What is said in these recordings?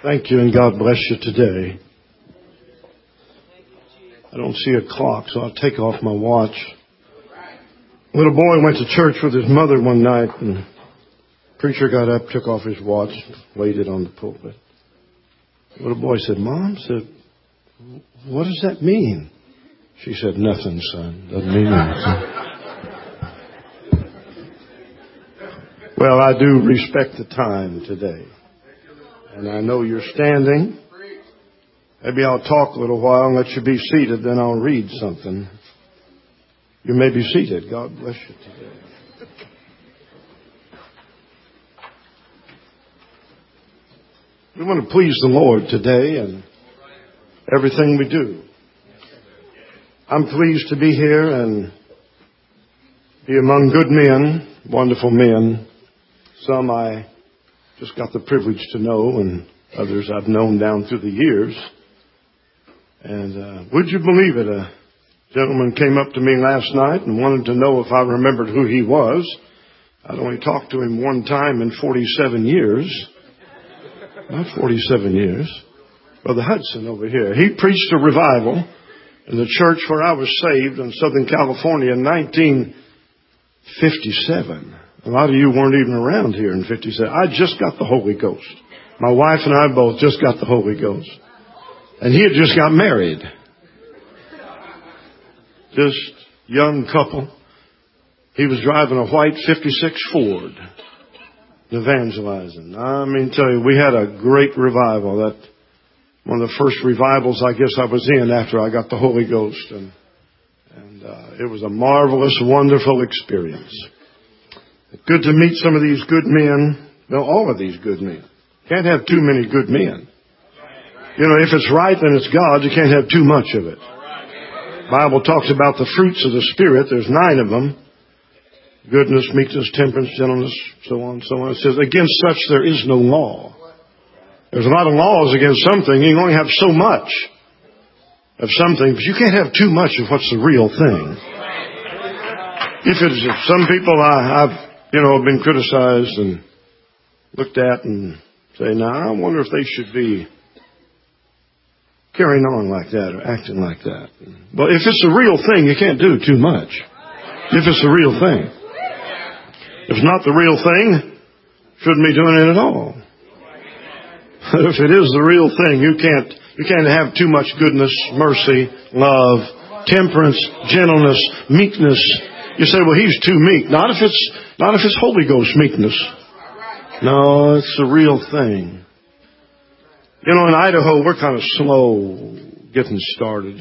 Thank you, and God bless you today. I don't see a clock, so I'll take off my watch. A little boy went to church with his mother one night, and the preacher got up, took off his watch, laid it on the pulpit. The little boy said, "Mom," said, "what does that mean?" She said, "Nothing, son. Doesn't mean anything." Well, I do respect the time today. And I know you're standing. Maybe I'll talk a little while and let you be seated, then I'll read something. You may be seated. God bless you today. We want to please the Lord today in everything we do. I'm pleased to be here and be among good men, wonderful men. Some I just got the privilege to know, and others I've known down through the years. And would you believe it? A gentleman came up to me last night and wanted to know if I remembered who he was. I'd only talked to him one time in 47 years. Not 47 years. Brother Hudson over here. He preached a revival in the church where I was saved in Southern California in 1957. A lot of you weren't even around here in 57. I just got the Holy Ghost. My wife and I both just got the Holy Ghost. And he had just got married. Just young couple. He was driving a white 56 Ford. Evangelizing. I mean, tell you, we had a great revival. That one of the first revivals I guess I was in after I got the Holy Ghost. And it was a marvelous, wonderful experience. Good to meet some of these good men. No, all of these good men. Can't have too many good men. You know, if it's right, then it's God. You can't have too much of it. The Bible talks about the fruits of the Spirit. There's 9 of them. Goodness, meekness, temperance, gentleness, so on, so on. It says, against such there is no law. There's a lot of laws against something. You can only have so much of something, but you can't have too much of what's the real thing. If some people I've been criticized and looked at and say, now, I wonder if they should be carrying on like that or acting like that. Well, if it's a real thing, you can't do too much. If it's a real thing. If it's not the real thing, shouldn't be doing it at all. If it is the real thing, you can't have too much goodness, mercy, love, temperance, gentleness, meekness. You say, well, he's too meek. Not if it's Holy Ghost meekness. No, it's the real thing. You know, in Idaho, we're kind of slow getting started,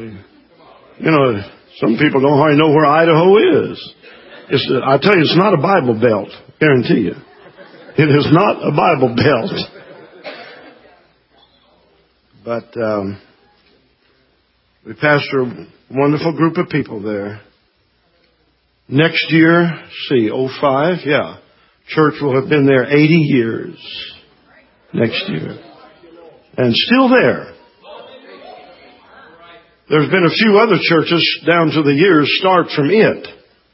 some people don't hardly know where Idaho is. I tell you, it's not a Bible belt. Guarantee you. It is not a Bible belt. But we pastor a wonderful group of people there. Next year, 05, yeah. Church will have been there 80 years. Next year. And still there. There's been a few other churches down to the years start from it.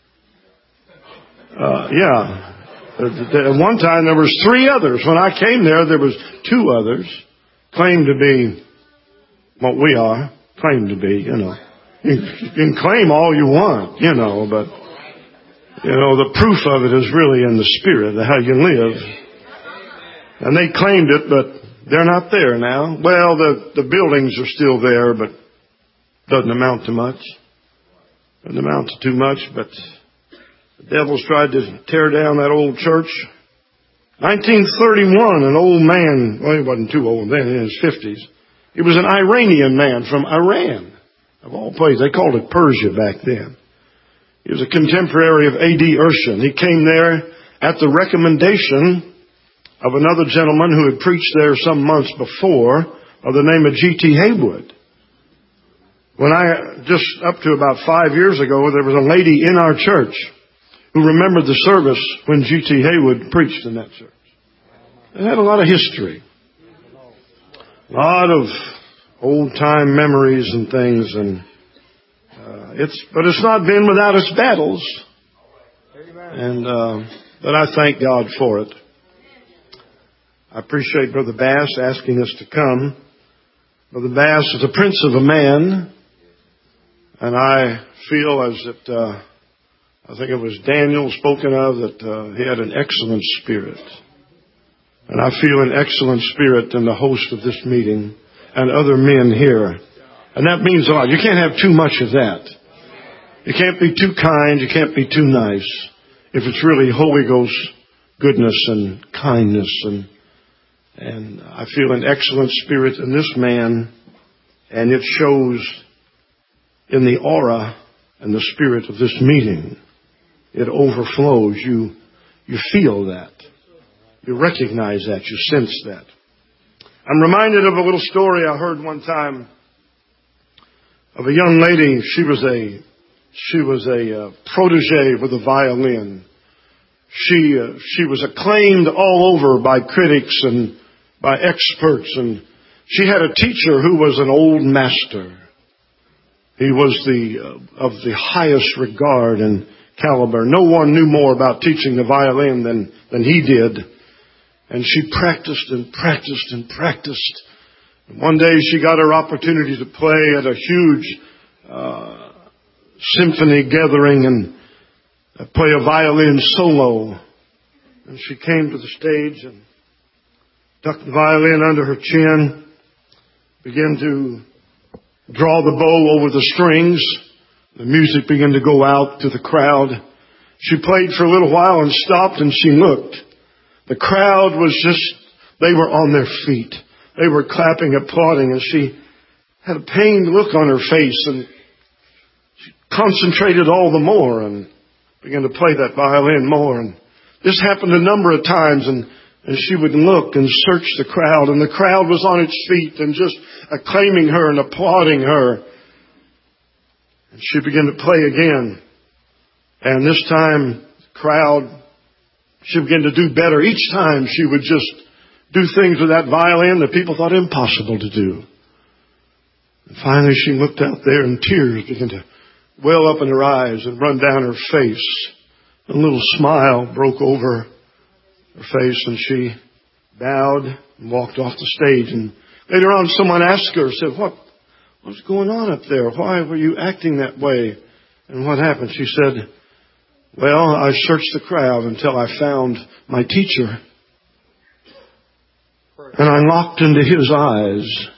At one time there was 3 others. When I came there was 2 others. Claimed to be what we are. Claimed to be, You can claim all you want, but the proof of it is really in the Spirit, of how you live. And they claimed it, but they're not there now. Well, the buildings are still there, but doesn't amount to much. Doesn't amount to too much, but the devils tried to tear down that old church. 1931, an old man, well, he wasn't too old then, in his 50s. He was an Iranian man from Iran, of all places. They called it Persia back then. He was a contemporary of A.D. Urshan. He came there at the recommendation of another gentleman who had preached there some months before, by the name of G.T. Haywood. When just up to about 5 years ago, there was a lady in our church who remembered the service when G.T. Haywood preached in that church. It had a lot of history. A lot of old-time memories and things, and but it's not been without its battles. And but I thank God for it. I appreciate Brother Bass asking us to come. Brother Bass is a prince of a man, and I feel as that I think it was Daniel spoken of, that he had an excellent spirit. And I feel an excellent spirit in the host of this meeting and other men here. And that means a lot. You can't have too much of that. You can't be too kind. You can't be too nice. If it's really Holy Ghost goodness and kindness. And I feel an excellent spirit in this man. And it shows in the aura and the spirit of this meeting. It overflows. You feel that. You recognize that. You sense that. I'm reminded of a little story I heard one time of a young lady. She was a protege with a violin. She was acclaimed all over by critics and by experts. And she had a teacher who was an old master. He was of the highest regard and caliber. No one knew more about teaching the violin than he did. And she practiced and practiced and practiced. And one day she got her opportunity to play at a huge symphony gathering and play a violin solo. And she came to the stage and tucked the violin under her chin, began to draw the bow over the strings. The music began to go out to the crowd. She played for a little while and stopped and she looked. The crowd was they were on their feet. They were clapping, applauding, and she had a pained look on her face and she concentrated all the more and began to play that violin more. And this happened a number of times and she would look and search the crowd, and the crowd was on its feet and just acclaiming her and applauding her. And she began to play again. And this time, she began to do better. Each time she would just do things with that violin that people thought impossible to do. And finally she looked out there and tears began to well up in her eyes and run down her face. A little smile broke over her face and she bowed and walked off the stage. And later on someone asked her, said, What's going on up there? Why were you acting that way? And what happened? She said, well, I searched the crowd until I found my teacher. And I locked into his eyes.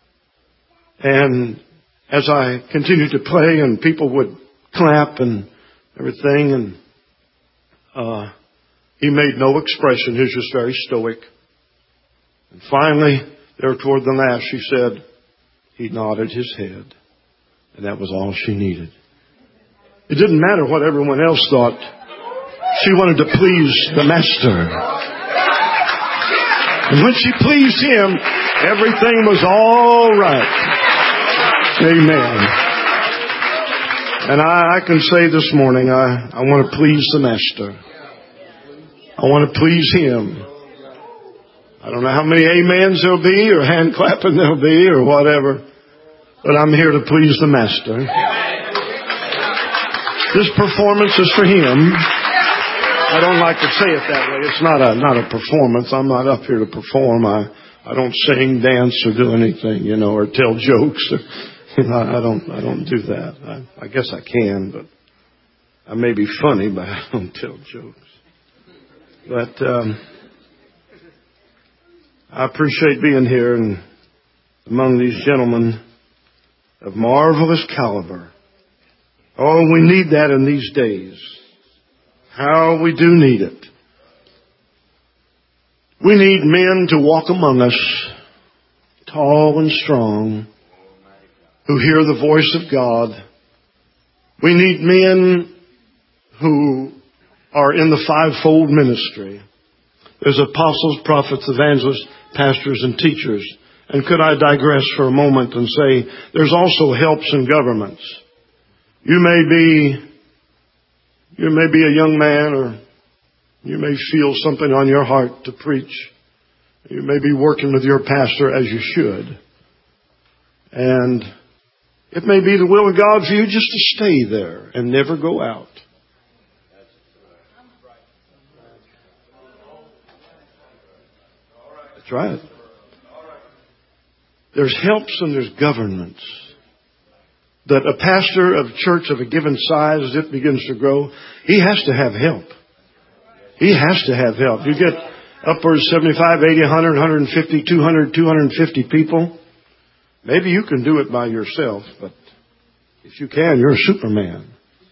And as I continued to play and people would clap and everything, and he made no expression. He was just very stoic. And finally, there toward the last, she said, he nodded his head. And that was all she needed. It didn't matter what everyone else thought. She wanted to please the Master. And when she pleased him, everything was all right. Amen. And I can say this morning, I want to please the Master. I want to please him. I don't know how many amens there'll be or hand clapping there'll be or whatever. But I'm here to please the Master. This performance is for him. I don't like to say it that way. It's not a performance. I'm not up here to perform. I don't sing, dance, or do anything, or tell jokes. I don't do that. I guess I can, but I may be funny, but I don't tell jokes. But I appreciate being here and among these gentlemen of marvelous caliber. Oh, we need that in these days. How we do need it. We need men to walk among us, tall and strong, who hear the voice of God. We need men who are in the fivefold ministry. There's apostles, prophets, evangelists, pastors, and teachers. And could I digress for a moment and say, there's also helps in governments. You may be a young man, or you may feel something on your heart to preach. You may be working with your pastor as you should. And it may be the will of God for you just to stay there and never go out. That's right. There's helps and there's governments. That a pastor of a church of a given size, as it begins to grow, he has to have help. He has to have help. You get upwards 75, 80, 100, 150, 200, 250 people. Maybe you can do it by yourself, but if you can, you're a Superman.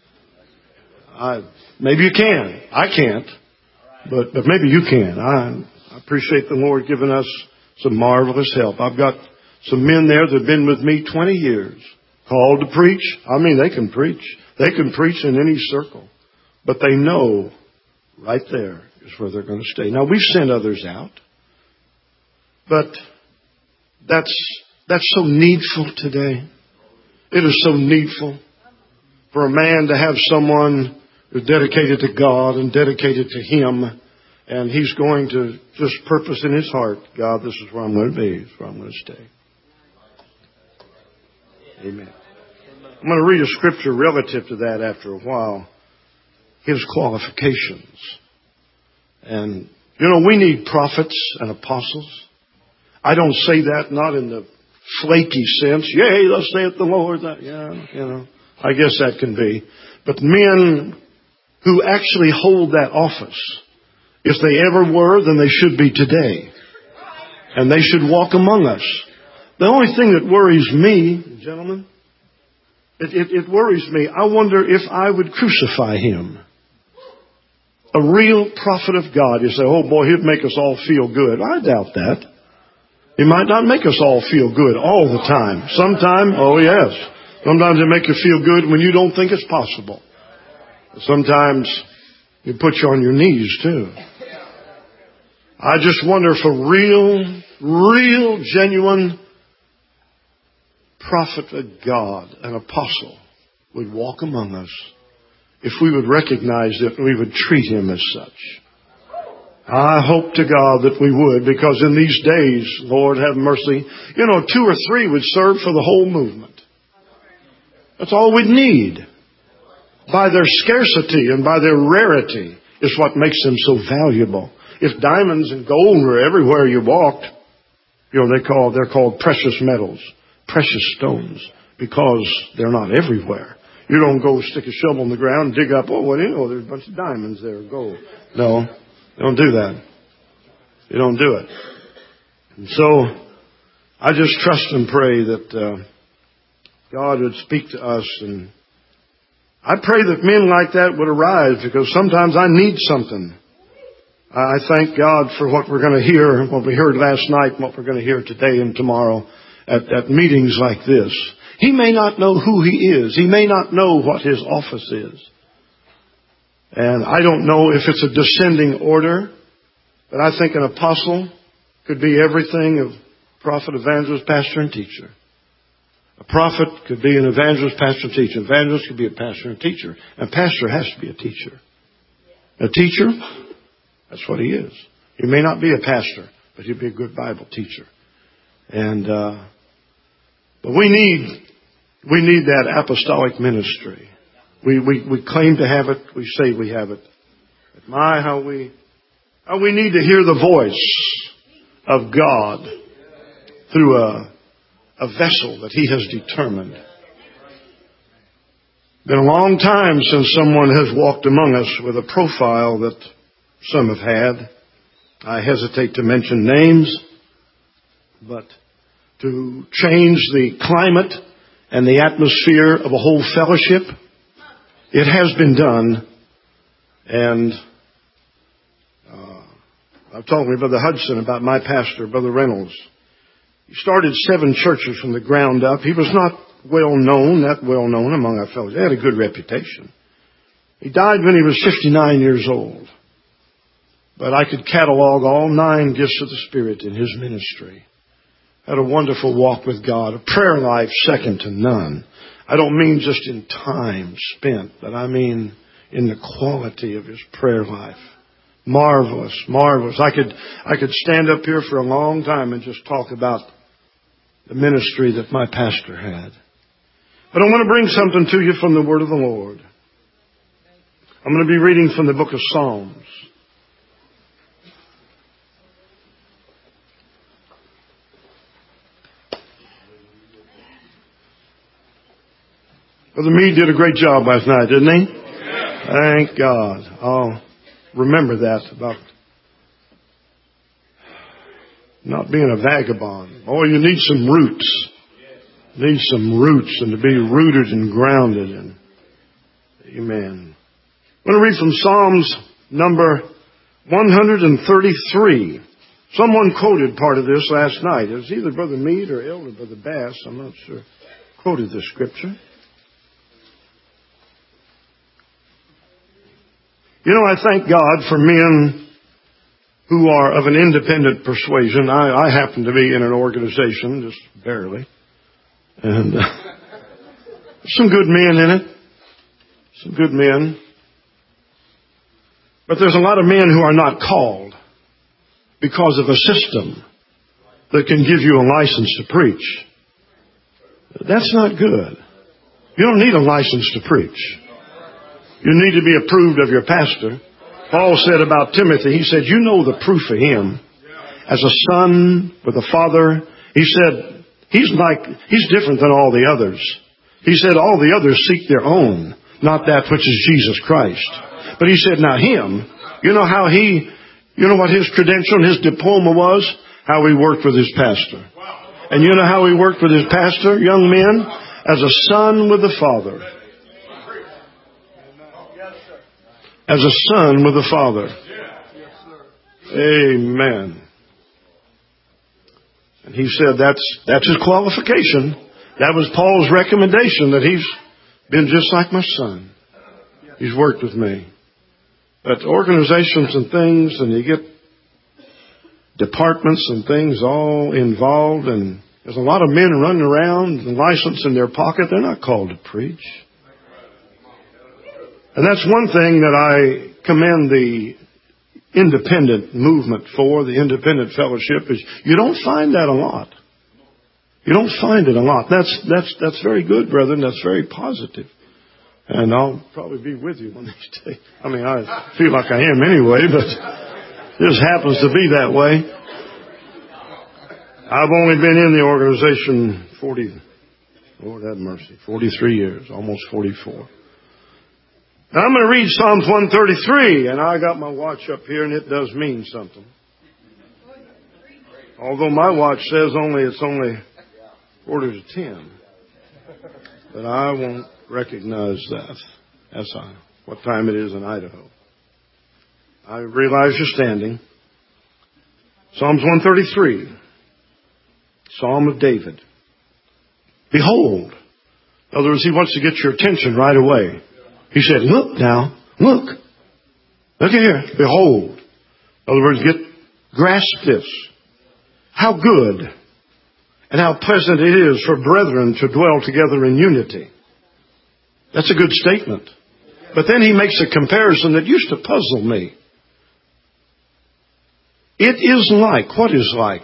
Maybe you can. I can't. But maybe you can. I appreciate the Lord giving us some marvelous help. I've got some men there that have been with me 20 years. Called to preach. I mean, they can preach. They can preach in any circle. But they know right there is where they're going to stay. Now, we've sent others out. But that's so needful today. It is so needful for a man to have someone who's dedicated to God and dedicated to Him. And he's going to just purpose in his heart, God, this is where I'm going to be. This is where I'm going to stay. Amen. I'm going to read a scripture relative to that after a while. His qualifications. And, we need prophets and apostles. I don't say that not in the flaky sense. Yea, thus saith the Lord. I guess that can be. But men who actually hold that office, if they ever were, then they should be today. And they should walk among us. The only thing that worries me, gentlemen, it worries me. I wonder if I would crucify him. A real prophet of God. You say, oh boy, he'd make us all feel good. I doubt that. He might not make us all feel good all the time. Sometime, oh yes. Sometimes it make you feel good when you don't think it's possible. Sometimes it puts you on your knees too. I just wonder if a real, genuine prophet of God, an apostle, would walk among us, if we would recognize it and we would treat him as such. I hope to God that we would, because in these days, Lord have mercy, 2 or 3 would serve for the whole movement. That's all we'd need. By their scarcity and by their rarity is what makes them so valuable. If diamonds and gold were everywhere you walked, they're called precious metals, precious stones, because they're not everywhere. You don't go stick a shovel in the ground, dig up, there's a bunch of diamonds there, gold. No, you don't do that. You don't do it. And so, I just trust and pray that God would speak to us, and I pray that men like that would arise, because sometimes I need something. I thank God for what we're going to hear, what we heard last night, and what we're going to hear today and tomorrow at meetings like this. He may not know who he is. He may not know what his office is. And I don't know if it's a descending order, but I think an apostle could be everything of prophet, evangelist, pastor, and teacher. A prophet could be an evangelist, pastor, and teacher. An evangelist could be a pastor and teacher. And a pastor has to be a teacher. A teacher, that's what he is. He may not be a pastor, but he'll be a good Bible teacher. And but we need that apostolic ministry. We claim to have it. We say we have it. But how we need to hear the voice of God through a vessel that He has determined. Been a long time since someone has walked among us with a profile that some have had. I hesitate to mention names, but to change the climate and the atmosphere of a whole fellowship, it has been done. And I've talked with Brother Hudson about my pastor, Brother Reynolds. He started 7 churches from the ground up. He was not that well known among our fellows. He had a good reputation. He died when he was 59 years old. But I could catalog all 9 gifts of the Spirit in his ministry. Had a wonderful walk with God, a prayer life second to none. I don't mean just in time spent, but I mean in the quality of his prayer life. Marvelous, marvelous. I could stand up here for a long time and just talk about the ministry that my pastor had. But I want to bring something to you from the Word of the Lord. I'm going to be reading from the book of Psalms. Brother Meade did a great job last night, didn't he? Thank God. I'll remember that about not being a vagabond. Oh, you need some roots. You need some roots and to be rooted and grounded in. Amen. I'm going to read from Psalms number 133. Someone quoted part of this last night. It was either Brother Meade or Elder Brother Bass. I'm not sure. Quoted this scripture. You know, I thank God for men who are of an independent persuasion. I happen to be in an organization, just barely. And some good men in it. Some good men. But there's a lot of men who are not called because of a system that can give you a license to preach. That's not good. You don't need a license to preach. You need to be approved of your pastor. Paul said about Timothy, he said, you know the proof of him. As a son with a father, he said, he's different than all the others. He said, all the others seek their own, not that which is Jesus Christ. But he said, now him, you know what his credential and his diploma was? How he worked with his pastor. And you know how he worked with his pastor, young men? As a son with the father. As a son with the father. Amen. And he said that's his qualification. That was Paul's recommendation, that he's been just like my son. He's worked with me. But organizations and things, and you get departments and things all involved, and there's a lot of men running around with a license in their pocket. They're not called to preach. And that's one thing that I commend the independent movement for, the independent fellowship, is you don't find that a lot. You don't find it a lot. That's very good, brethren. That's very positive. And I'll probably be with you one of these days. I mean, I feel like I am anyway, but it just happens to be that way. I've only been in the organization 43 years, almost 44. Now I'm going to read Psalms 133, and I got my watch up here, and it does mean something. Although my watch says it's only 9:45. But I won't recognize that. That's what time it is in Idaho. I realize you're standing. Psalms 133. Psalm of David. Behold. In other words, he wants to get your attention right away. He said, look now. Look. Look here. Behold. In other words, grasp this. How good and how pleasant it is for brethren to dwell together in unity. That's a good statement. But then he makes a comparison that used to puzzle me. It is like, what is like?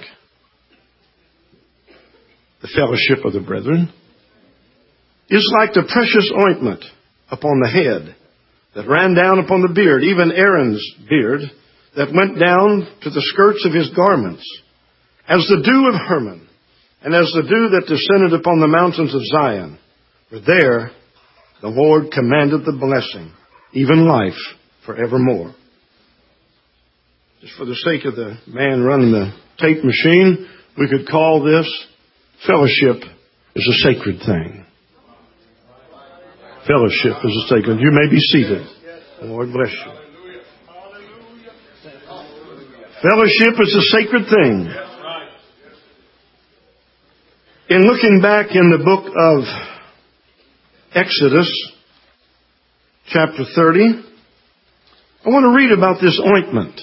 The fellowship of the brethren is like the precious ointment upon the head that ran down upon the beard, even Aaron's beard, that went down to the skirts of his garments, as the dew of Hermon, and as the dew that descended upon the mountains of Zion. For there the Lord commanded the blessing, even life forevermore. Just for the sake of the man running the tape machine, we could call this fellowship is a sacred thing. Fellowship is a sacred. You may be seated. The Lord bless you. Fellowship is a sacred thing. In looking back in the book of Exodus, chapter 30, I want to read about this ointment.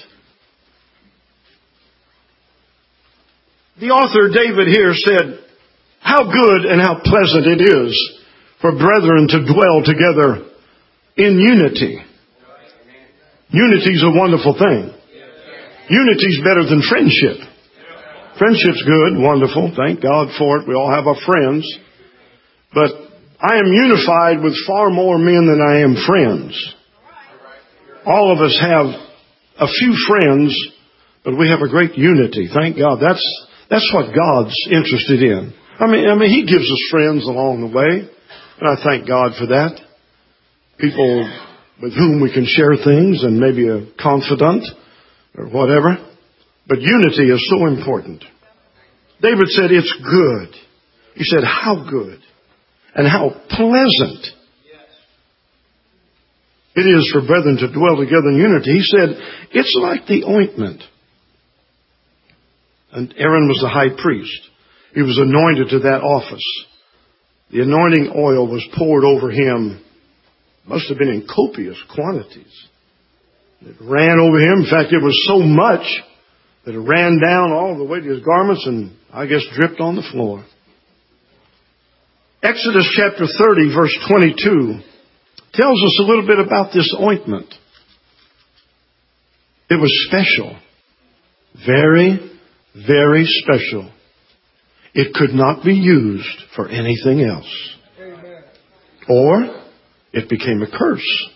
The author, David, here said, how good and how pleasant it is for brethren to dwell together in unity. Unity is a wonderful thing. Unity is better than friendship. Friendship's good, wonderful, thank God for it. We all have our friends. But I am unified with far more men than I am friends. All of us have a few friends, but we have a great unity. Thank God. That's what God's interested in. I mean, He gives us friends along the way. And I thank God for that. People with whom we can share things and maybe a confidant or whatever. But unity is so important. David said, it's good. He said, how good and how pleasant it is for brethren to dwell together in unity. He said, it's like the ointment. And Aaron was the high priest. He was anointed to that office. The anointing oil was poured over him. Must have been in copious quantities. It ran over him. In fact, it was so much that it ran down all the way to his garments and, I guess, dripped on the floor. Exodus chapter 30, verse 22, tells us a little bit about this ointment. It was special. Very, very special. It could not be used for anything else. Amen. Or it became a curse.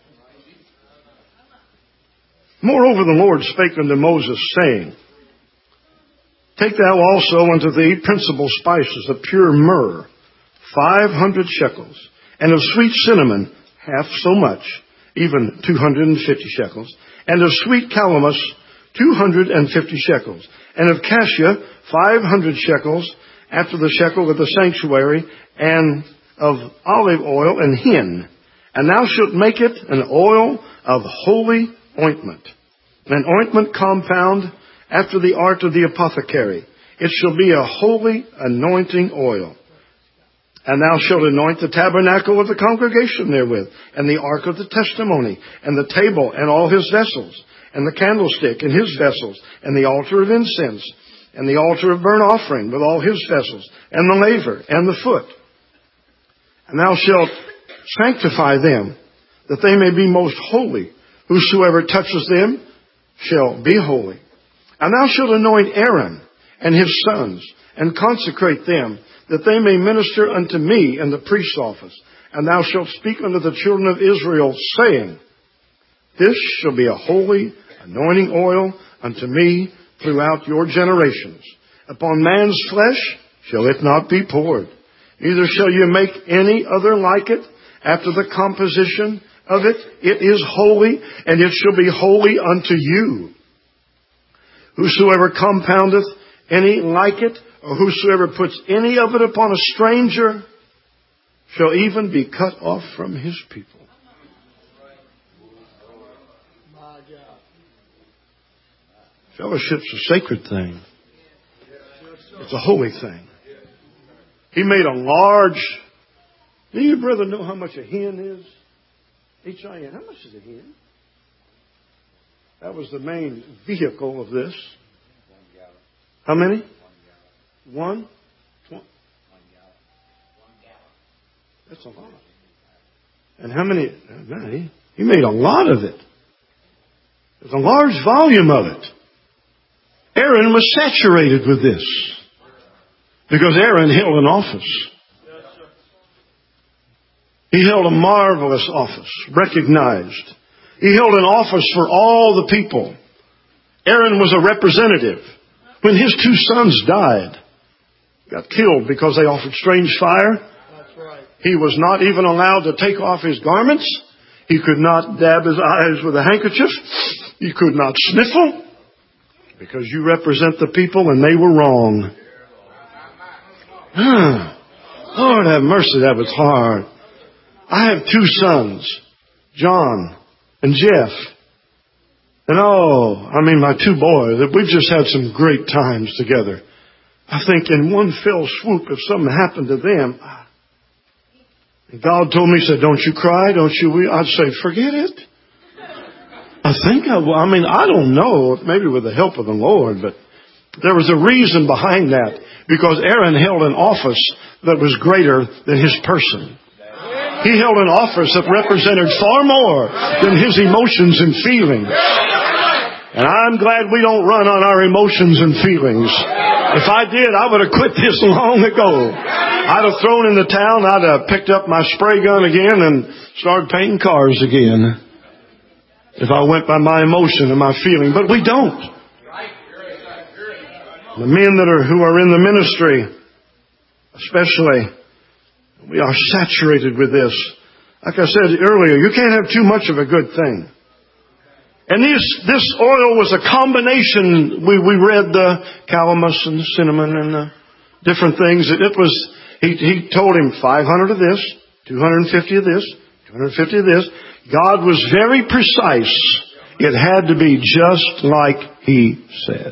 Moreover, the Lord spake unto Moses, saying, take thou also unto thee principal spices of pure myrrh, 500 shekels, and of sweet cinnamon, half so much, even 250 shekels, and of sweet calamus, 250 shekels, and of cassia, 500 shekels, after the shekel of the sanctuary, and of olive oil and hin. And thou shalt make it an oil of holy ointment, an ointment compound after the art of the apothecary. It shall be a holy anointing oil. And thou shalt anoint the tabernacle of the congregation therewith, and the ark of the testimony, and the table, and all his vessels, and the candlestick, and his vessels, and the altar of incense, and the altar of burnt offering, with all his vessels, and the laver, and the foot. And thou shalt sanctify them, that they may be most holy. Whosoever touches them shall be holy. And thou shalt anoint Aaron and his sons, and consecrate them, that they may minister unto me in the priest's office. And thou shalt speak unto the children of Israel, saying, this shall be a holy anointing oil unto me throughout your generations. Upon man's flesh shall it not be poured. Neither shall you make any other like it after the composition of it. It is holy, and it shall be holy unto you. Whosoever compoundeth any like it, or whosoever puts any of it upon a stranger, shall even be cut off from his people. Fellowship's a sacred thing. It's a holy thing. He made a large... Do you, brother, know how much a hen is? H-I-N. How much is a hen? That was the main vehicle of this. How many? One? That's a lot. And how many? He made a lot of it. There's a large volume of it. Aaron was saturated with this. Because Aaron held an office. He held a marvelous office, recognized. He held an office for all the people. Aaron was a representative. When his two sons died, got killed because they offered strange fire, that's right. He was not even allowed to take off his garments. He could not dab his eyes with a handkerchief. He could not sniffle. Because you represent the people and they were wrong. Lord have mercy, that was hard. I have two sons, John and Jeff. And my two boys, we've just had some great times together. I think in one fell swoop, if something happened to them, and God told me, he said, don't you cry, don't you weep. I'd say, forget it. I don't know, maybe with the help of the Lord, but there was a reason behind that. Because Aaron held an office that was greater than his person. He held an office that represented far more than his emotions and feelings. And I'm glad we don't run on our emotions and feelings. If I did, I would have quit this long ago. I'd have thrown in the towel, I'd have picked up my spray gun again and started painting cars again. If I went by my emotion and my feeling. But we don't. The men who are in the ministry, especially, We are saturated with this. Like I said earlier, you can't have too much of a good thing. And this oil was a combination. We read the calamus and the cinnamon and the different things. He told him 500 of this, 250 of this, 250 of this. God was very precise. It had to be just like He said.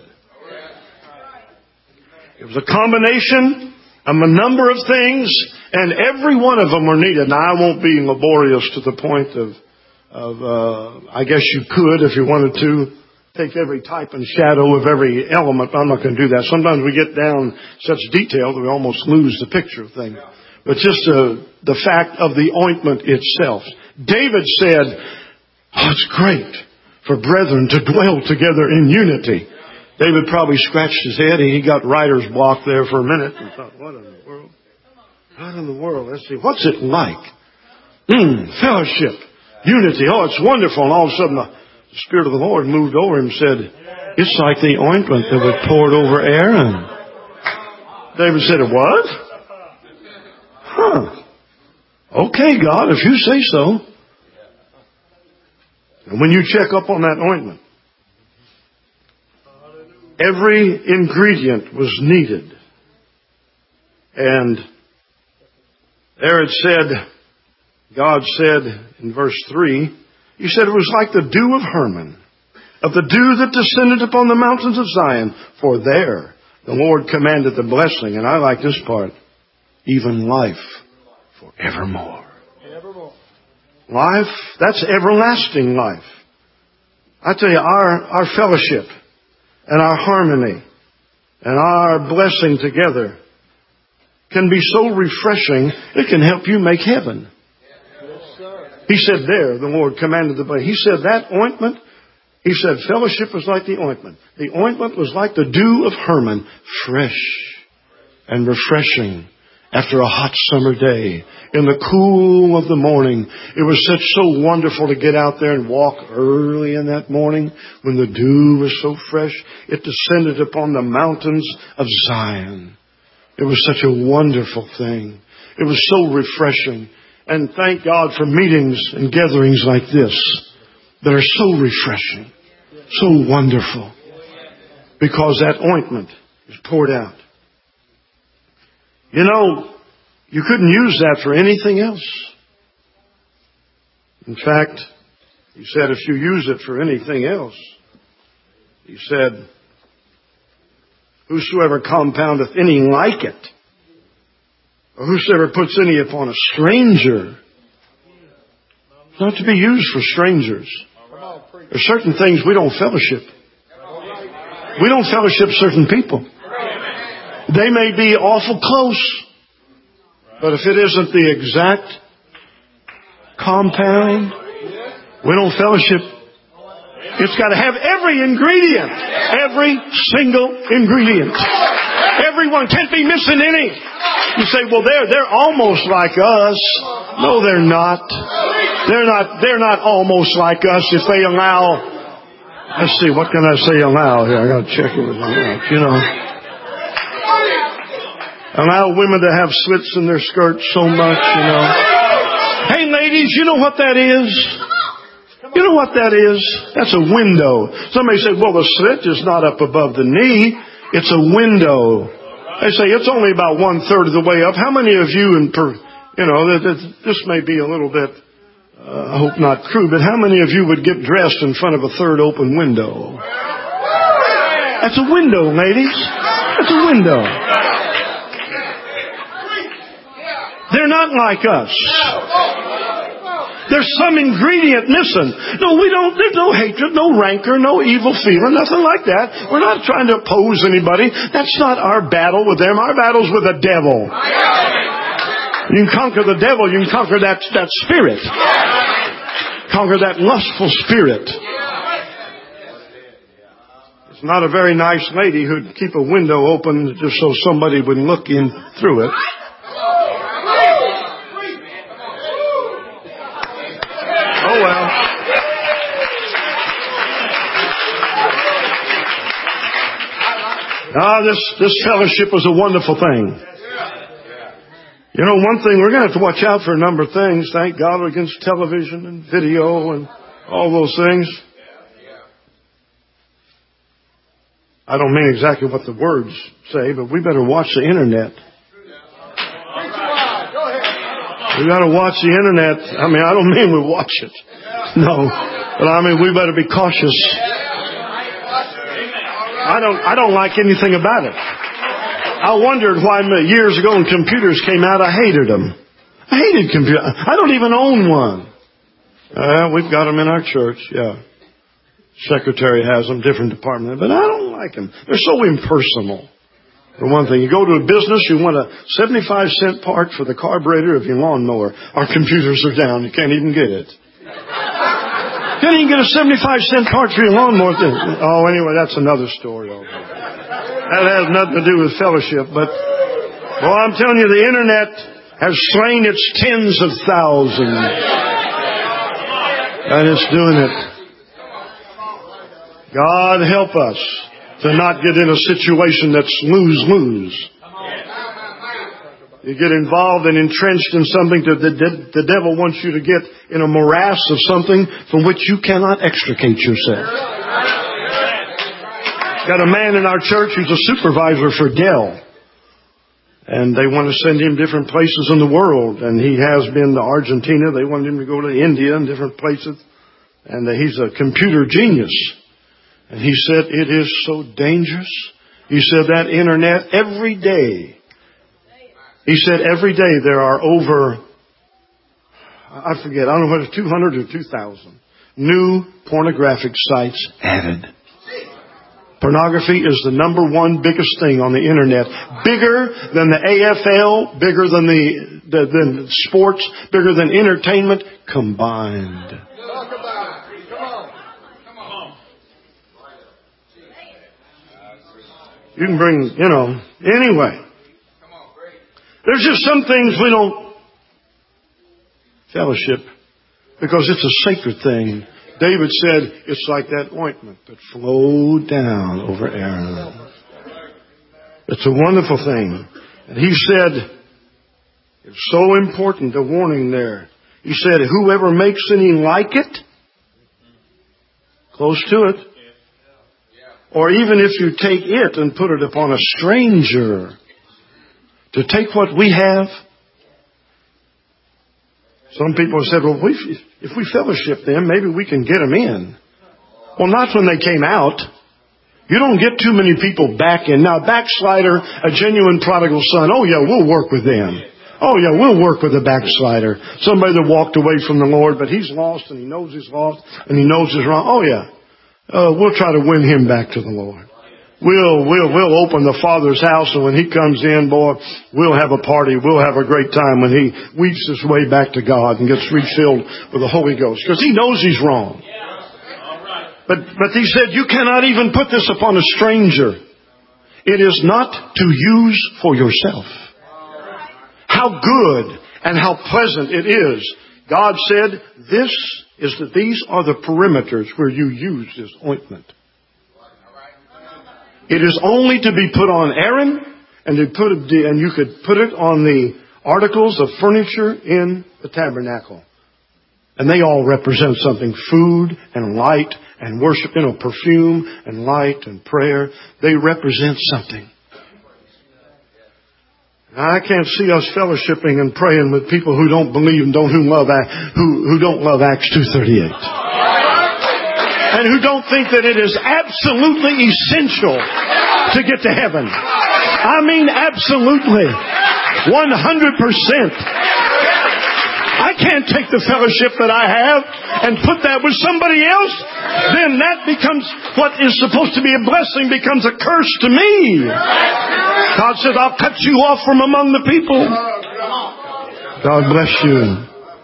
It was a combination of a number of things, and every one of them were needed. Now, I won't be laborious to the point of I guess you could, if you wanted to, take every type and shadow of every element. I'm not going to do that. Sometimes we get down such detail that we almost lose the picture of things. But just the fact of the ointment itself. David said, "Oh, it's great for brethren to dwell together in unity." David probably scratched his head. He got writer's block there for a minute and thought, what in the world? What in the world? Let's see. What's it like? Fellowship. Unity. Oh, it's wonderful. And all of a sudden the Spirit of the Lord moved over him and said, "It's like the ointment that was poured over Aaron." David said, "What? Okay, God, if you say so." And when you check up on that ointment, every ingredient was needed. And there it said, God said in verse 3, He said it was like the dew of Hermon, of the dew that descended upon the mountains of Zion. For there the Lord commanded the blessing. And I like this part, even life forevermore. Life, that's everlasting life. I tell you, our fellowship and our harmony and our blessing together can be so refreshing, it can help you make heaven. He said there, the Lord commanded the blessing. He said that ointment, He said fellowship was like the ointment. The ointment was like the dew of Hermon, fresh and refreshing. After a hot summer day, in the cool of the morning, it was so wonderful to get out there and walk early in that morning when the dew was so fresh. It descended upon the mountains of Zion. It was such a wonderful thing. It was so refreshing. And thank God for meetings and gatherings like this that are so refreshing, so wonderful, because that ointment is poured out. You know, you couldn't use that for anything else. In fact, He said if you use it for anything else, He said, whosoever compoundeth any like it, or whosoever puts any upon a stranger, it's not to be used for strangers. There are certain things we don't fellowship. We don't fellowship certain people. They may be awful close, but if it isn't the exact compound, we don't fellowship. It's got to have every ingredient. Every single ingredient. Everyone can't be missing any. You say, well, they're almost like us. No, they're not. They're not almost like us if they allow. Let's see, what can I say allow here? I got to check it with my mouth, you know. Allow women to have slits in their skirts so much, you know. Hey, ladies, you know what that is? You know what that is? That's a window. Somebody said, well, the slit is not up above the knee. It's a window. They say it's only about 1/3 of the way up. How many of you, this may be a little bit, I hope not crude, but how many of you would get dressed in front of a third open window? That's a window, ladies. That's a window. They're not like us. There's some ingredient missing. No, there's no hatred, no rancor, no evil feeling, nothing like that. We're not trying to oppose anybody. That's not our battle with them. Our battle's with the devil. You can conquer the devil. You can conquer that spirit. Conquer that lustful spirit. It's not a very nice lady who'd keep a window open just so somebody would look in through it. Oh, well. This fellowship was a wonderful thing. You know, one thing, we're going to have to watch out for a number of things. Thank God against television and video and all those things. I don't mean exactly what the words say, but we better watch the internet. We got to watch the internet. I mean, I don't mean we watch it. No. But I mean, we better be cautious. I don't like anything about it. I wondered why years ago when computers came out, I hated them. I hated computers. I don't even own one. We've got them in our church, yeah. Secretary has them, different department, but I don't like them. They're so impersonal. For one thing, you go to a business, you want a 75-cent part for the carburetor of your lawnmower. Our computers are down. You can't even get it. Can't even get a 75-cent part for your lawnmower. Oh, anyway, that's another story. That has nothing to do with fellowship. But, well, I'm telling you, the internet has slain its tens of thousands. And it's doing it. God help us to not get in a situation that's lose-lose. You get involved and entrenched in something that the devil wants you to get in a morass of something from which you cannot extricate yourself. Got a man in our church who's a supervisor for Dell. And they want to send him different places in the world. And he has been to Argentina. They want him to go to India and different places. And he's a computer genius. And he said, it is so dangerous. He said that internet every day. He said every day there are over, I forget, I don't know whether it's 200 or 2,000 new pornographic sites added. Pornography is the number one biggest thing on the internet. Bigger than the AFL, bigger than than sports, bigger than entertainment combined. You can bring, anyway. There's just some things we don't fellowship because it's a sacred thing. David said, it's like that ointment that flowed down over Aaron. It's a wonderful thing. And he said, it's so important, the warning there. He said, whoever makes any like it, close to it, or even if you take it and put it upon a stranger, to take what we have. Some people have said, well, if we fellowship them, maybe we can get them in. Well, not when they came out. You don't get too many people back in. Now, backslider, a genuine prodigal son, oh yeah, we'll work with them. Oh yeah, we'll work with a backslider. Somebody that walked away from the Lord, but he's lost and he knows he's lost and he knows he's wrong. Oh yeah. We'll try to win him back to the Lord. We'll open the Father's house, and when he comes in, boy, we'll have a party. We'll have a great time when he weaves his way back to God and gets refilled with the Holy Ghost. Because he knows he's wrong. But he said, you cannot even put this upon a stranger. It is not to use for yourself. How good and how pleasant it is. God said, these are the perimeters where you use this ointment. It is only to be put on Aaron, and you could put it on the articles of furniture in the tabernacle. And they all represent something. Food and light and worship, perfume and light and prayer. They represent something. I can't see us fellowshipping and praying with people who don't believe and who don't love Acts 2:38. And who don't think that it is absolutely essential to get to heaven. I mean absolutely. 100%. I can't take the fellowship that I have and put that with somebody else. Then that becomes what is supposed to be a blessing becomes a curse to me. God said, I'll cut you off from among the people. God bless you.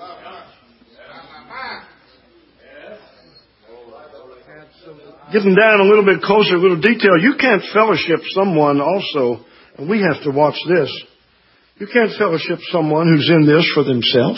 Getting down a little bit closer, a little detail. You can't fellowship someone also, and we have to watch this. You can't fellowship someone who's in this for themselves.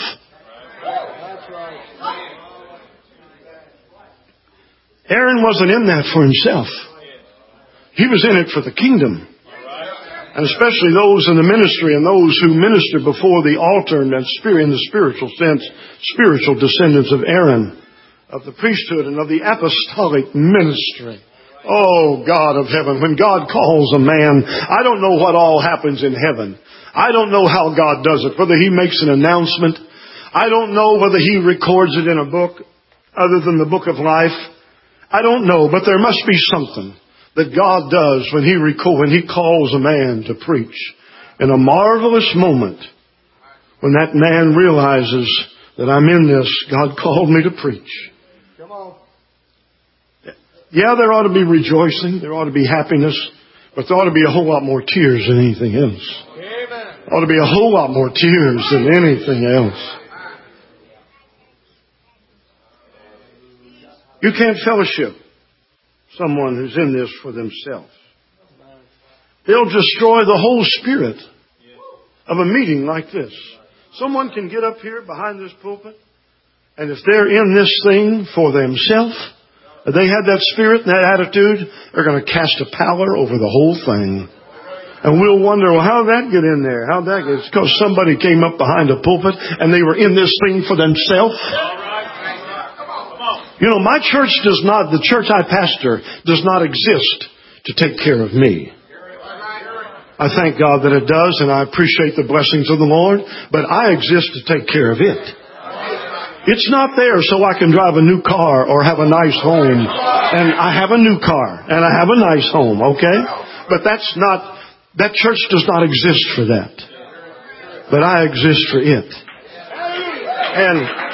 Aaron wasn't in that for himself. He was in it for the kingdom. And especially those in the ministry and those who minister before the altar and in the spiritual sense, spiritual descendants of Aaron, of the priesthood and of the apostolic ministry. Oh, God of heaven, when God calls a man, I don't know what all happens in heaven. I don't know how God does it, whether He makes an announcement. I don't know whether He records it in a book other than the book of life. I don't know, but there must be something that God does when He calls a man to preach. In a marvelous moment, when that man realizes that I'm in this, God called me to preach. Come on. Yeah, there ought to be rejoicing, there ought to be happiness, but there ought to be a whole lot more tears than anything else. Amen. There ought to be a whole lot more tears than anything else. You can't fellowship someone who's in this for themselves. They'll destroy the whole spirit of a meeting like this. Someone can get up here behind this pulpit, and if they're in this thing for themselves, if they have that spirit and that attitude, they're going to cast a pallor over the whole thing. And we'll wonder, well, how did that get in there? How'd that get? It's because somebody came up behind a pulpit and they were in this thing for themselves. You know, my church the church I pastor does not exist to take care of me. I thank God that it does, and I appreciate the blessings of the Lord, but I exist to take care of it. It's not there so I can drive a new car or have a nice home. And I have a new car, and I have a nice home, okay? But that church does not exist for that. But I exist for it. And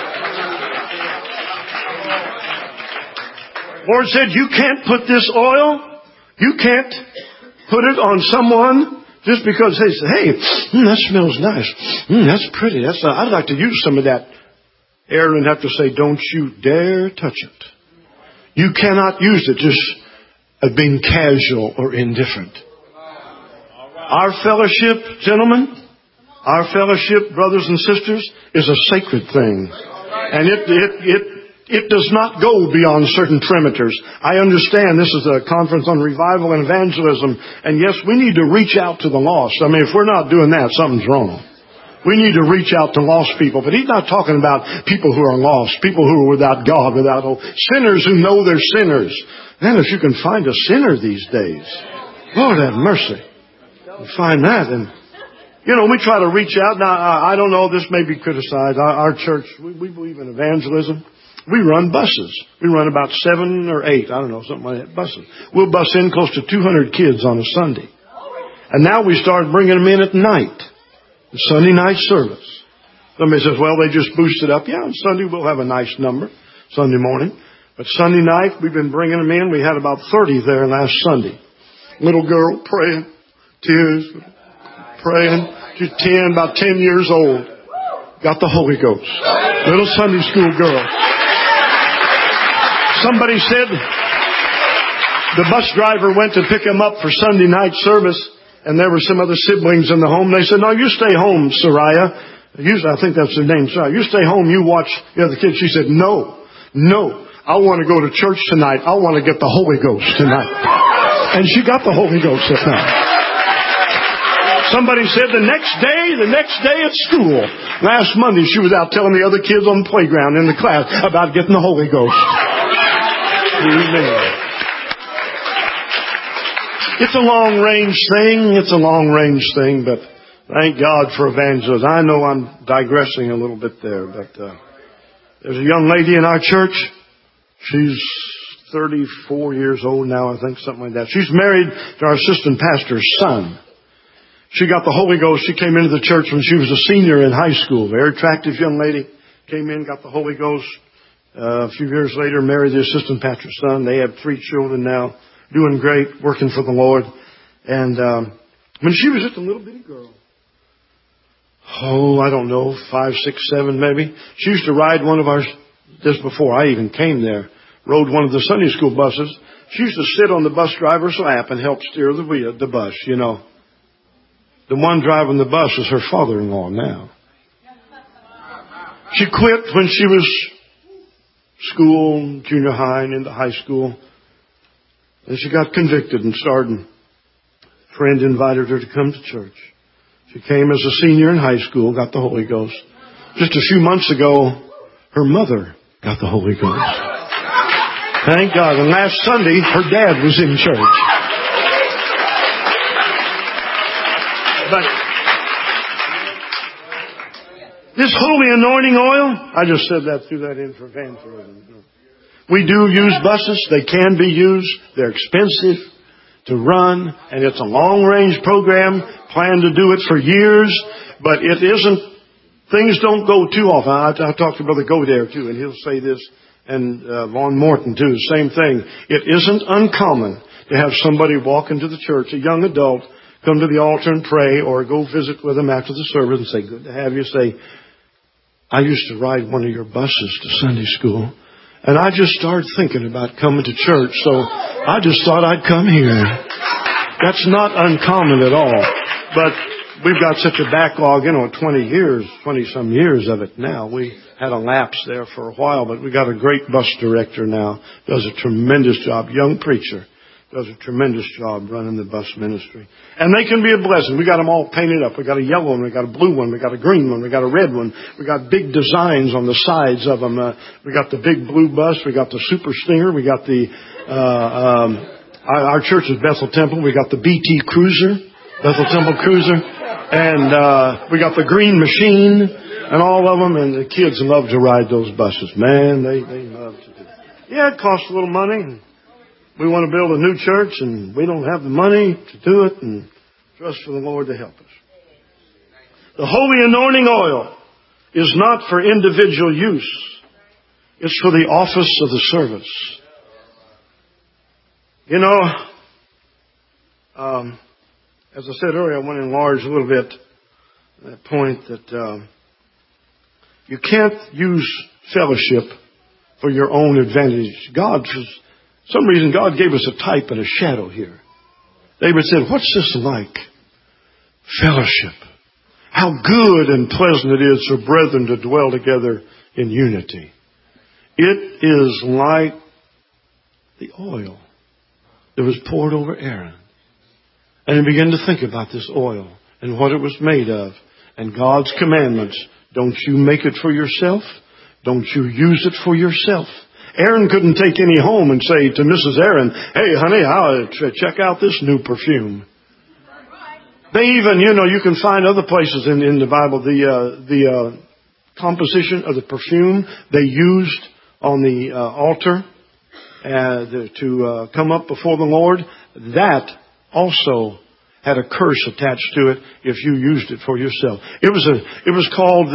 Lord said, you can't put this oil, you can't put it on someone just because they say, hey, that smells nice. That's pretty. I'd like to use some of that. Aaron would have to say, don't you dare touch it. You cannot use it just as being casual or indifferent. Our fellowship, gentlemen, our fellowship, brothers and sisters, is a sacred thing. And it does not go beyond certain perimeters. I understand this is a conference on revival and evangelism. And yes, we need to reach out to the lost. I mean, if we're not doing that, something's wrong. We need to reach out to lost people. But He's not talking about people who are lost, people who are without God, without hope, sinners who know they're sinners. Man, if you can find a sinner these days, Lord have mercy. You find that. And, you know, we try to reach out. Now, I don't know, this may be criticized. Our church, we believe in evangelism. We run buses. We run about 7 or 8, I don't know, something like that, buses. We'll bus in close to 200 kids on a Sunday. And now we start bringing them in at night. The Sunday night service. Somebody says, well, they just boosted up. Yeah, on Sunday we'll have a nice number, Sunday morning. But Sunday night, we've been bringing them in. We had about 30 there last Sunday. Little girl praying, tears, praying. She's about 10 years old. Got the Holy Ghost. Little Sunday school girl. Somebody said the bus driver went to pick him up for Sunday night service, and there were some other siblings in the home. They said, no, you stay home, Sariah. I think that's her name, Sariah. You stay home, you watch the other kids. She said, no, I want to go to church tonight. I want to get the Holy Ghost tonight. And she got the Holy Ghost that night. Somebody said the next day at school, last Monday, she was out telling the other kids on the playground in the class about getting the Holy Ghost. Amen. It's a long-range thing, but thank God for evangelism. I know I'm digressing a little bit there, but there's a young lady in our church. She's 34 years old now, I think, something like that. She's married to our assistant pastor's son. She got the Holy Ghost. She came into the church when she was a senior in high school. Very attractive young lady. Came in, got the Holy Ghost. A few years later, married the assistant pastor's son. They have 3 children now. Doing great, working for the Lord. And when she was just a little bitty girl, I don't know, 5, 6, 7 maybe, she used to ride one of our, just before I even came there, rode one of the Sunday school buses. She used to sit on the bus driver's lap and help steer the bus, you know. The one driving the bus is her father-in-law now. She quit when she was school, junior high, and into high school. And she got convicted and started A friend invited her to come to church. She came as a senior in high school, got the Holy Ghost. Just a few months ago, her mother got the Holy Ghost. Thank God. And last Sunday, her dad was in church. But this holy anointing oil, I just said that through that in for evangelism. We do use buses. They can be used. They're expensive to run, and it's a long-range program. Plan to do it for years, but it isn't. Things don't go too often. I talked to Brother Godare too, and he'll say this, and Vaughn Morton too. Same thing. It isn't uncommon to have somebody walk into the church, a young adult, come to the altar and pray, or go visit with them after the service and say, "Good to have you." Say, "I used to ride one of your buses to Sunday school, and I just started thinking about coming to church, so I just thought I'd come here." That's not uncommon at all. But we've got such a backlog, 20-some years of it now. We had a lapse there for a while, but we got a great bus director now. Does a tremendous job. Young preacher. Does a tremendous job running the bus ministry. And they can be a blessing. We got them all painted up. We got a yellow one. We got a blue one. We got a green one. We got a red one. We got big designs on the sides of them. We got the big blue bus. We got the Super Stinger. We got the, our church is Bethel Temple. We got the BT Cruiser, Bethel Temple Cruiser. And, we got the green machine and all of them. And the kids love to ride those buses. Man, they love to do it. Yeah, it costs a little money. We want to build a new church, and we don't have the money to do it, and trust for the Lord to help us. The holy anointing oil is not for individual use. It's for the office of the service. As I said earlier, I want to enlarge a little bit that point that you can't use fellowship for your own advantage. For some reason, God gave us a type and a shadow here. David said, "What's this like? Fellowship. How good and pleasant it is for brethren to dwell together in unity." It is like the oil that was poured over Aaron. And he began to think about this oil and what it was made of and God's commandments. Don't you make it for yourself. Don't you use it for yourself. Aaron couldn't take any home and say to Mrs. Aaron, "Hey, honey, check out this new perfume." They even, you can find other places in the Bible, the composition of the perfume they used on the altar to come up before the Lord. That also had a curse attached to it if you used it for yourself. It was called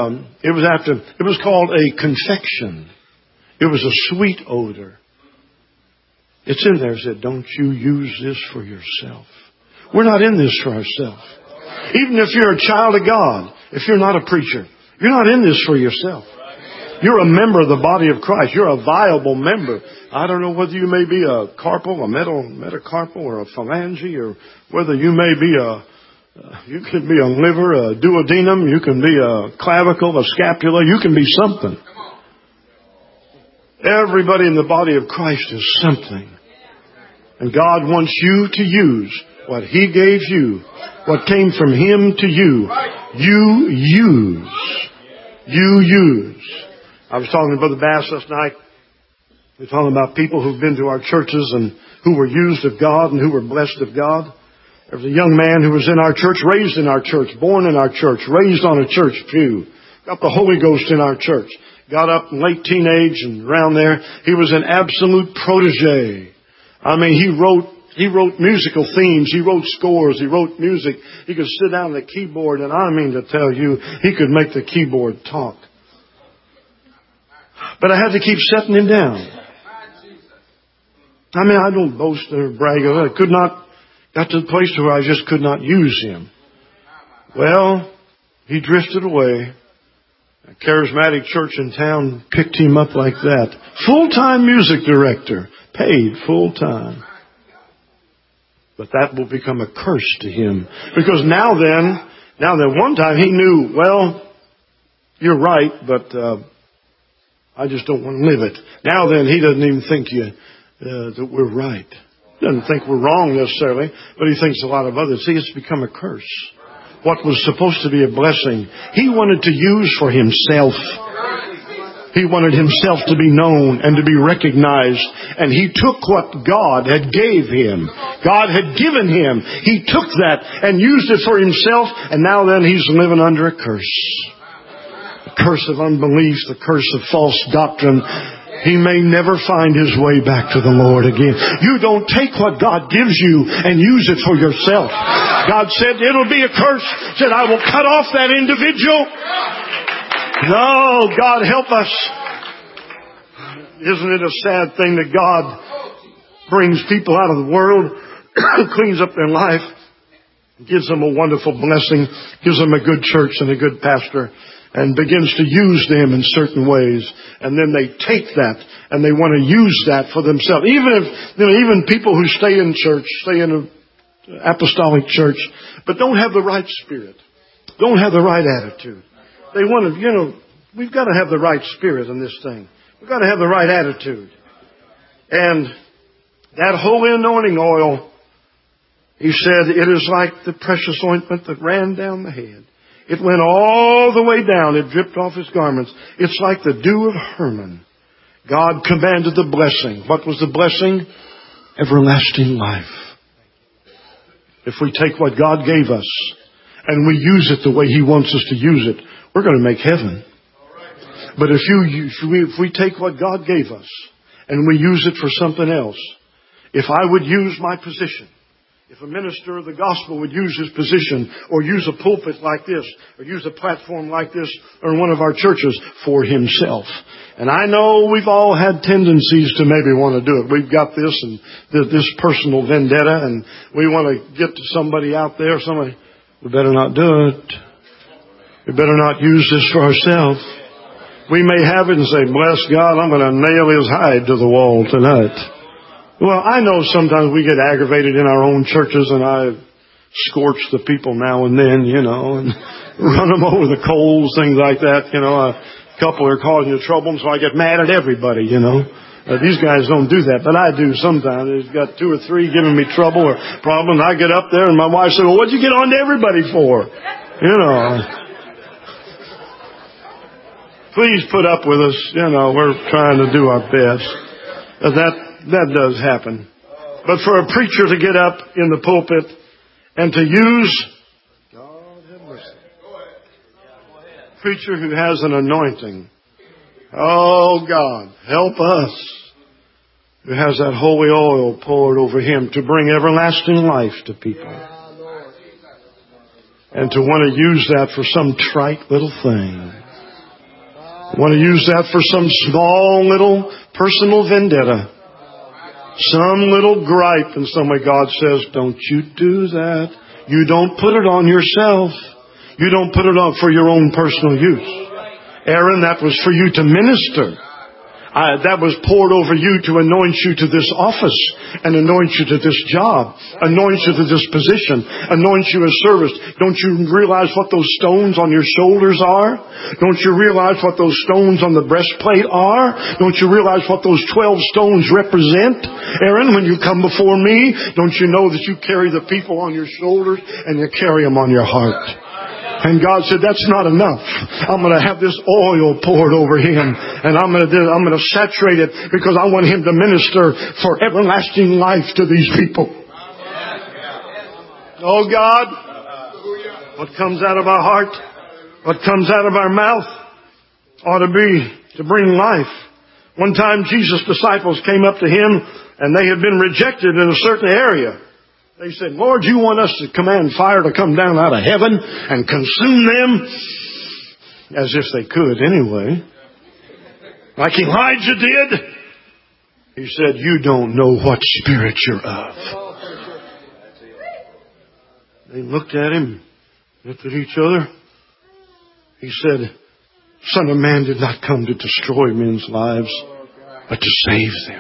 a confection. It was a sweet odor. It's in there. It said, "Don't you use this for yourself." We're not in this for ourselves. Even if you're a child of God, if you're not a preacher, you're not in this for yourself. You're a member of the body of Christ. You're a viable member. I don't know whether you may be a carpal, a metacarpal, or a phalange, or whether you may be you can be a liver, a duodenum, you can be a clavicle, a scapula, you can be something. Everybody in the body of Christ is something. And God wants you to use what He gave you, what came from Him to you. You use. You use. I was talking to Brother Bass last night. We were talking about people who've been to our churches and who were used of God and who were blessed of God. There was a young man who was in our church, raised in our church, born in our church, raised on a church pew. Got the Holy Ghost in our church. Got up in late teenage and around there. He was an absolute protege. I mean, he wrote musical themes. He wrote scores. He wrote music. He could sit down at the keyboard, and I mean to tell you, he could make the keyboard talk. But I had to keep setting him down. I mean, I don't boast or brag of it. I got to the place where I just could not use him. Well, he drifted away. A charismatic church in town picked him up like that. Full-time music director. Paid full-time. But that will become a curse to him. Because now then, one time he knew, well, you're right, but I just don't want to live it. Now then, he doesn't even think that we're right. Doesn't think we're wrong necessarily, but he thinks a lot of others. See, it's become a curse. What was supposed to be a blessing, he wanted to use for himself. He wanted himself to be known and to be recognized. And he took what God had gave him. God had given him. He took that and used it for himself. And now then he's living under a curse. The curse of unbelief, the curse of false doctrine. He may never find his way back to the Lord again. You don't take what God gives you and use it for yourself. God said it'll be a curse. Said, I will cut off that individual. No, God help us. Isn't it a sad thing that God brings people out of the world, cleans up their life, gives them a wonderful blessing, gives them a good church and a good pastor, and begins to use them in certain ways. And then they take that and they want to use that for themselves. Even people who stay in church, stay in an apostolic church, but don't have the right spirit, don't have the right attitude. They want to, we've got to have the right spirit in this thing. We've got to have the right attitude. And that holy anointing oil, he said, it is like the precious ointment that ran down the head. It went all the way down. It dripped off his garments. It's like the dew of Hermon. God commanded the blessing. What was the blessing? Everlasting life. If we take what God gave us and we use it the way he wants us to use it, we're going to make heaven. But if we take what God gave us and we use it for something else, if I would use my position, if a minister of the gospel would use his position or use a pulpit like this or use a platform like this or in one of our churches for himself. And I know we've all had tendencies to maybe want to do it. We've got this and this personal vendetta and we want to get to somebody out there. We better not do it. We better not use this for ourselves. We may have it and say, bless God, I'm going to nail his hide to the wall tonight. Well, I know sometimes we get aggravated in our own churches and I scorch the people now and then, and run them over the coals, things like that. A couple are causing you trouble, so I get mad at everybody, These guys don't do that, but I do sometimes. There's got 2 or 3 giving me trouble or problem. I get up there and my wife said, well, what'd you get on to everybody for? Please put up with us. We're trying to do our best. That does happen. But for a preacher to get up in the pulpit and to use, God have mercy, preacher who has an anointing, oh God, help us, who has that holy oil poured over him to bring everlasting life to people. And to want to use that for some trite little thing. Want to use that for some small little personal vendetta. Some little gripe, and some way God says, don't you do that. You don't put it on yourself. You don't put it on for your own personal use. Aaron, that was for you to minister. That was poured over you to anoint you to this office and anoint you to this job, anoint you to this position, anoint you as service. Don't you realize what those stones on your shoulders are? Don't you realize what those stones on the breastplate are? Don't you realize what those 12 stones represent? Aaron, when you come before me, don't you know that you carry the people on your shoulders and you carry them on your heart? And God said, that's not enough. I'm going to have this oil poured over him. And I'm going to saturate it because I want him to minister for everlasting life to these people. Oh God, what comes out of our heart, what comes out of our mouth ought to be to bring life. One time Jesus' disciples came up to him and they had been rejected in a certain area. They said, Lord, you want us to command fire to come down out of heaven and consume them? As if they could anyway. Like Elijah did. He said, you don't know what spirit you're of. They looked at him, looked at each other. He said, Son of Man did not come to destroy men's lives, but to save them.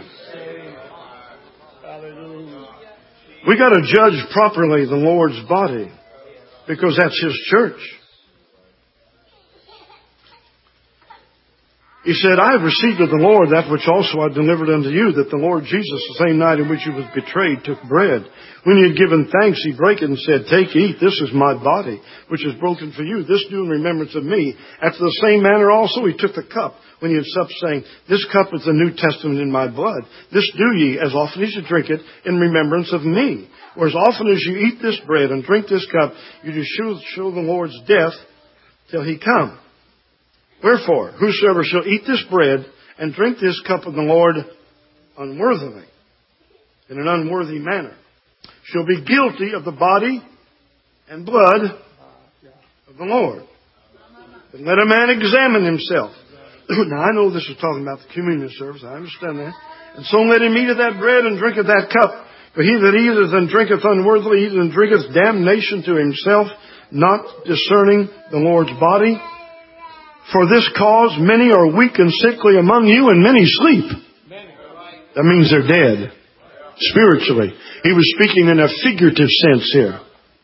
We got to judge properly the Lord's body because that's his church. He said, I have received of the Lord that which also I delivered unto you, that the Lord Jesus, the same night in which he was betrayed, took bread. When he had given thanks, he brake it and said, Take, eat, this is my body, which is broken for you. This do in remembrance of me. After the same manner also he took the cup, when he had supped, saying, This cup is the New Testament in my blood. This do ye, as often as you drink it, in remembrance of me. For as often as you eat this bread and drink this cup, you do show the Lord's death till he come. Wherefore, whosoever shall eat this bread and drink this cup of the Lord unworthily, in an unworthy manner, shall be guilty of the body and blood of the Lord. But let a man examine himself. Now, I know this is talking about the communion service. I understand that. And so let him eat of that bread and drink of that cup. For he that eateth and drinketh unworthily, eateth and drinketh damnation to himself, not discerning the Lord's body. For this cause many are weak and sickly among you, and many sleep. That means they're dead. Spiritually. He was speaking in a figurative sense here.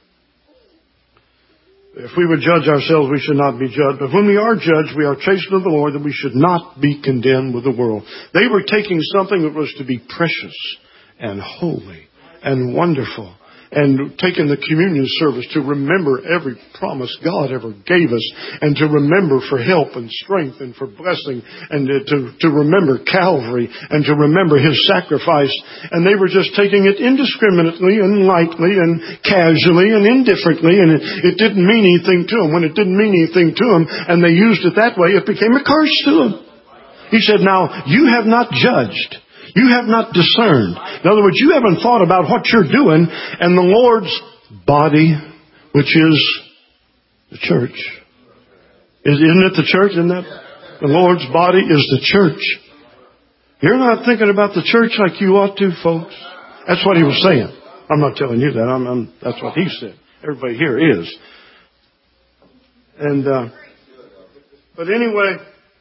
If we would judge ourselves, we should not be judged. But when we are judged, we are chastened of the Lord, that we should not be condemned with the world. They were taking something that was to be precious and holy and wonderful, and taking the communion service to remember every promise God ever gave us, and to remember for help and strength and for blessing, and to remember Calvary and to remember His sacrifice. And they were just taking it indiscriminately and lightly and casually and indifferently, and it didn't mean anything to them. When it didn't mean anything to them and they used it that way, it became a curse to them. He said, now, you have not judged. You have not discerned. In other words, you haven't thought about what you're doing, and the Lord's body, which is the church. Isn't it the church? Isn't that? The Lord's body is the church. You're not thinking about the church like you ought to, folks. That's what he was saying. I'm not telling you that. That's what he said. Everybody here is. And, but anyway,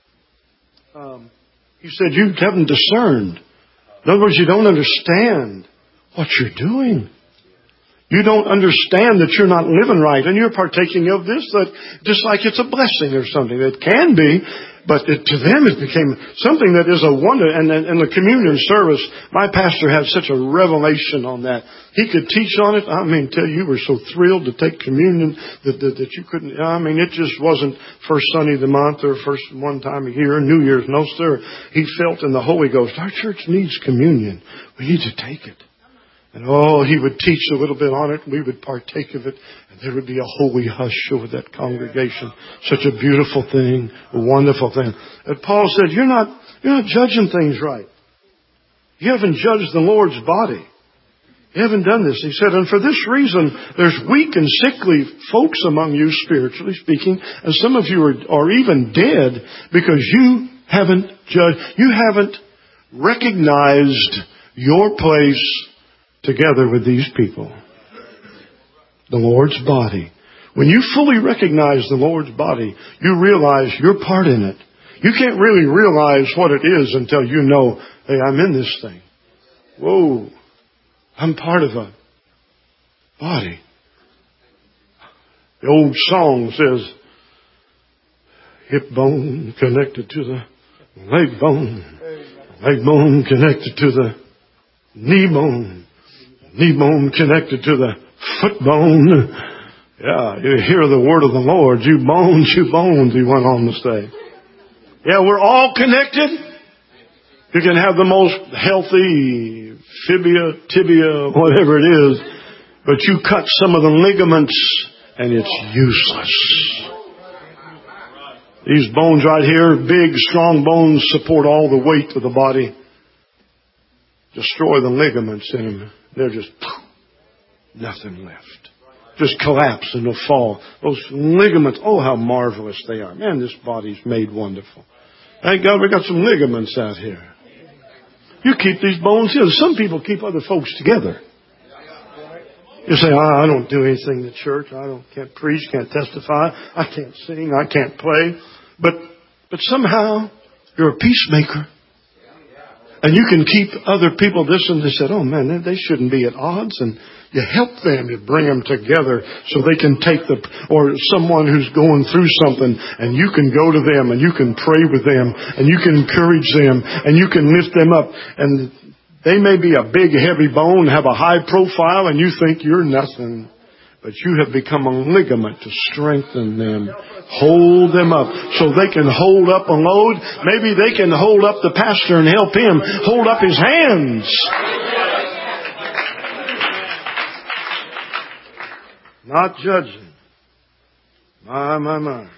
he said, you haven't discerned. In other words, you don't understand what you're doing. You don't understand that you're not living right, and you're partaking of this that just like it's a blessing or something. It can be, but to them it became something that is a wonder. And in the communion service, my pastor had such a revelation on that. He could teach on it. I mean, tell you, you were so thrilled to take communion that you couldn't. I mean, it just wasn't first Sunday of the month or first one time a year, New Year's. No, sir. He felt in the Holy Ghost, our church needs communion. We need to take it. And he would teach a little bit on it, and we would partake of it, and there would be a holy hush over that congregation. Such a beautiful thing, a wonderful thing. And Paul said, you're not judging things right. You haven't judged the Lord's body. You haven't done this. He said, and for this reason, there's weak and sickly folks among you, spiritually speaking, and some of you are even dead because you haven't judged, you haven't recognized your place together with these people. The Lord's body. When you fully recognize the Lord's body, you realize your part in it. You can't really realize what it is until you know, hey, I'm in this thing. Whoa, I'm part of a body. The old song says, hip bone connected to the leg bone connected to the knee bone connected to the foot bone. Yeah, you hear the word of the Lord. You bones, he went on to say. Yeah, we're all connected. You can have the most healthy tibia, whatever it is, but you cut some of the ligaments and it's useless. These bones right here, big, strong bones, support all the weight of the body. Destroy the ligaments in them. They're just nothing left. Just collapse and they'll fall. Those ligaments, how marvelous they are. Man, this body's made wonderful. Thank God we got some ligaments out here. You keep these bones here. Some people keep other folks together. You say, I don't do anything in the church. Can't preach, can't testify. I can't sing, I can't play. But somehow you're a peacemaker. And you can keep other people this, and they said, oh man, they shouldn't be at odds. And you help them, you bring them together so they can take or someone who's going through something, and you can go to them and you can pray with them and you can encourage them and you can lift them up. And they may be a big, heavy bone, have a high profile, and you think you're nothing. But you have become a ligament to strengthen them. Hold them up so they can hold up a load. Maybe they can hold up the pastor and help him hold up his hands. Not judging. My.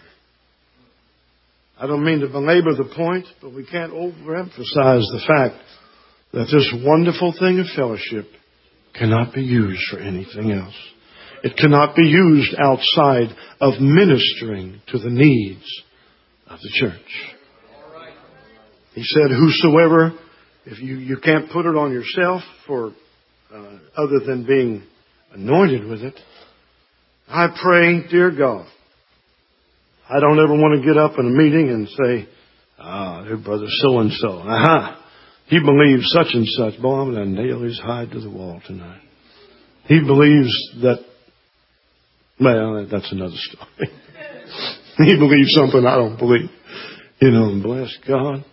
I don't mean to belabor the point, but we can't overemphasize the fact that this wonderful thing of fellowship cannot be used for anything else. It cannot be used outside of ministering to the needs of the church. He said, whosoever, if you can't put it on yourself for other than being anointed with it. I pray, dear God, I don't ever want to get up in a meeting and say, their brother so-and-so. He believes such and such. Boy, I'm going to nail his hide to the wall tonight. He believes that. Well, that's another story. He believes something I don't believe. Bless God.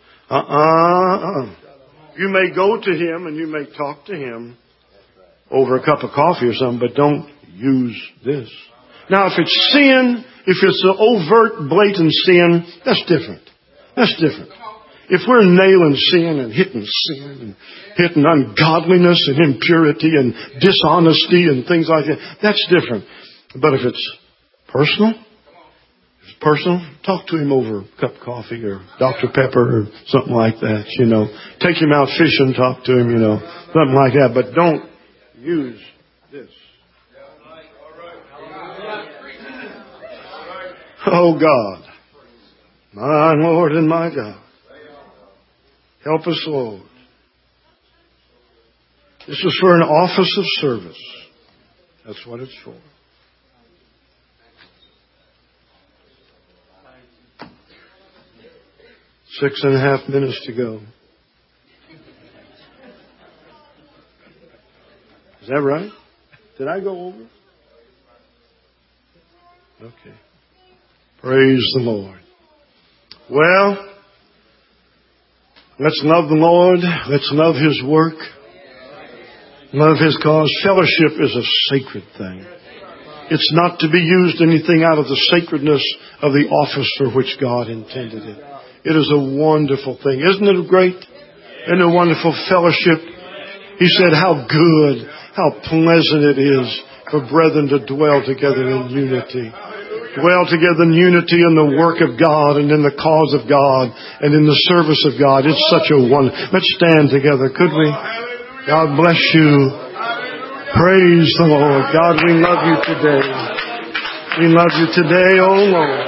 You may go to him and you may talk to him over a cup of coffee or something, but don't use this. Now, if it's sin, if it's an overt, blatant sin, that's different. That's different. If we're nailing sin and hitting ungodliness and impurity and dishonesty and things like that, that's different. But if it's personal, talk to him over a cup of coffee or Dr. Pepper or something like that, Take him out fishing, talk to him, something like that. But don't use this. Oh God, my Lord and my God. Help us, Lord. This is for an office of service. That's what it's for. Six and a half minutes to go. Is that right? Did I go over? Okay. Praise the Lord. Well, let's love the Lord. Let's love His work. Love His cause. Fellowship is a sacred thing. It's not to be used anything out of the sacredness of the office for which God intended it. It is a wonderful thing. Isn't it great? Isn't it a wonderful fellowship? He said, how good, how pleasant it is for brethren to dwell together in unity. Dwell together in unity in the work of God and in the cause of God and in the service of God. It's such a wonder. Let's stand together, could we? God bless you. Praise the Lord. God, we love you today. We love you today, oh Lord.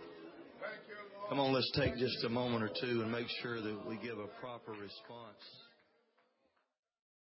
Come on, let's take just a moment or two and make sure that we give a proper response.